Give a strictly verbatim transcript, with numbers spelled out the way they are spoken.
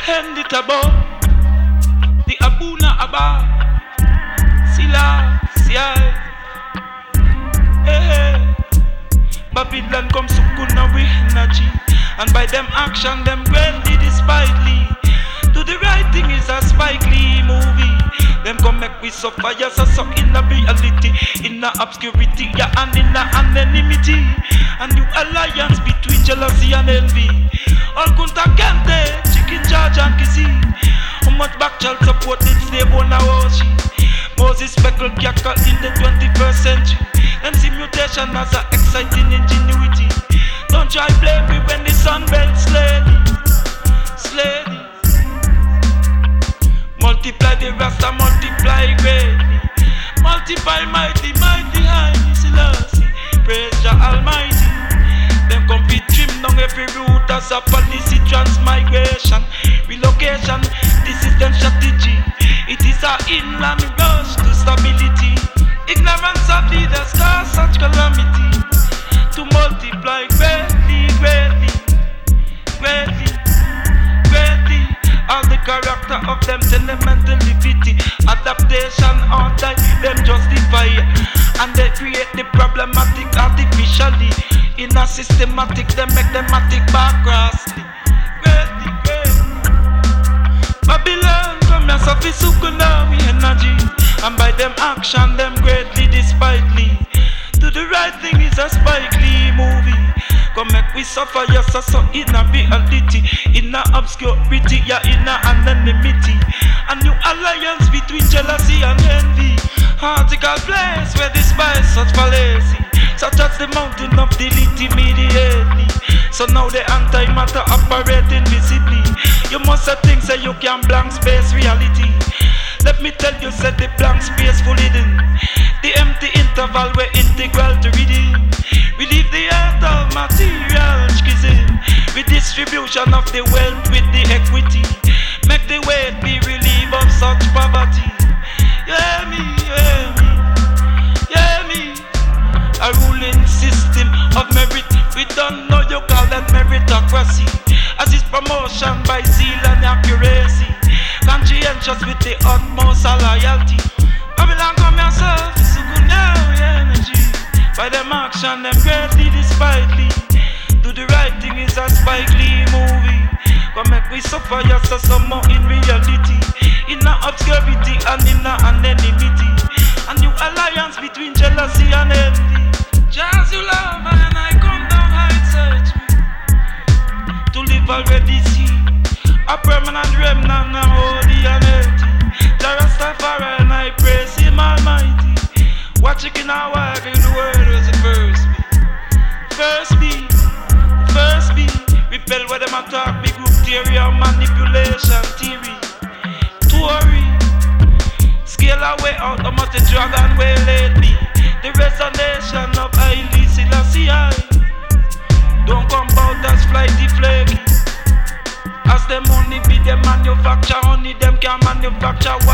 hand it above. The Abuna Abba Sila Siai. Hey, Babylon come sukuna with energy, and by them action them greatly despitely. Do the right thing is a Spike Lee movie. Them come make we suffer, yes, so suck in the reality, in the obscurity, yeah, and in the anonymity. A new alliance between jealousy and envy. All Kunta Kente, Chicken George and Kizzy. How much back child support did slave on a Washi? Moses speckled Kyaka in the twenty-first century. Them see mutation as a exciting ingenuity. Don't try blame me when the sun belt slady, slady. Multiply the rasta, multiply greatly. Multiply mighty, mighty, highly Selassie. Praise Jah Almighty. Them compete trim down every route as a policy transmigration, relocation. This is them strategy. It is a inland rush to stability. Ignorance of leaders cause such calamity. To multiply greatly, greatly, greatly, greatly. All the character of them tell them mentality. Adaptation or die, them justify. And they create the problematic artificially. In a systematic, they make them matic background. Greatly, greatly. Babylon come here, so fi sukuna with energy. And by them action, them greatly despitely. Do the right thing is a Spike Lee movie. Come make we suffer, yes, so, so in a reality, in a obscurity, yeah, in a anonymity. A new alliance between jealousy and envy. Article place where the spies such fallacy, such as the mountain of delete immediately. So now the antimatter operating visibly. You must have things that you can blank space reality. Let me tell you, said the blank space full hidden. The empty interval were integral to redeem. We leave the earth of material schism. Redistribution of the wealth with the equity. Make the weight be relieved of such poverty. You hear me, you hear me, you hear me. A ruling system of merit. We don't know you call that meritocracy. As is promotion by zeal and accuracy. Conscientious with the utmost loyalty. Babylon come yourself, it's a good now energy. By them action, them greatly despitely. Do the right thing is a Spike Lee movie. Come make we suffer, yes, so some more in reality. In the obscurity and in the anonymity. A new alliance between jealousy and envy. Just you love and I come down high search me. To live already see. A permanent remnant now holy and healthy. Jah Rastafari and I praise him almighty. Watch it in our work in the world was the first be. First be, first be. Repel where them attack, big group theory or manipulation theory. Tory. Scale away out of the dragon way lately. The resonation of Haile Selassie. Don't come out as flighty flaky. As them only be them manufacture, only them can manufacture